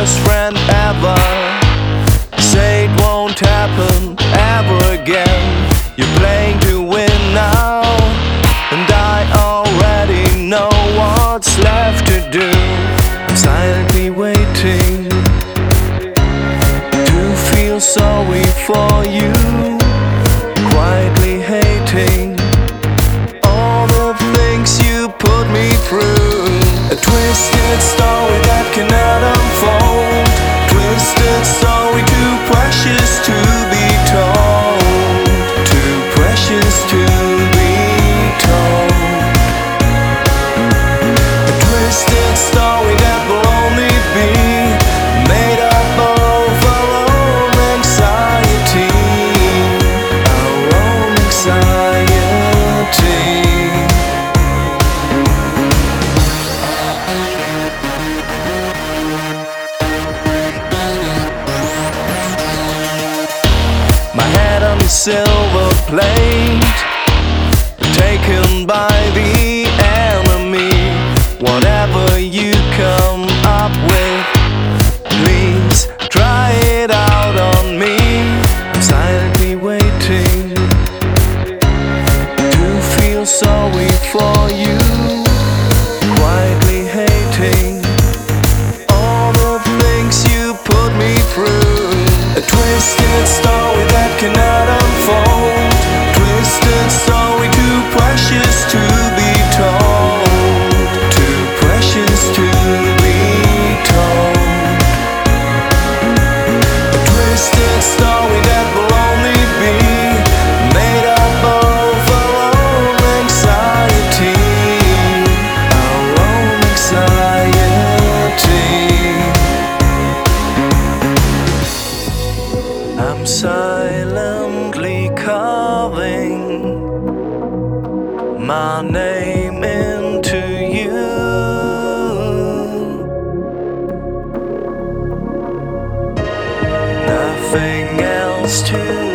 best friend ever. Say it won't happen ever again. You're playing to win now, and I already know what's left to do. I'm silently waiting to feel sorry for you, quietly hating all the things you put me through. A twisted story that cannot unfold, twisted story too precious to be told, too precious to be told. A twisted story that will only be made up of our own anxiety, our own anxiety. My head on the silver plate, taken by the enemy. Whatever you come up with, please try it out on me. I'm silently waiting to feel sorry for you, quietly hating all the things you put me through. A twisted story that cannot unfold, twisted story too precious to be told, too precious to be told. A twisted story that will only be made up of our own anxiety, our own anxiety. I'm silently carving my name into you. Nothing else to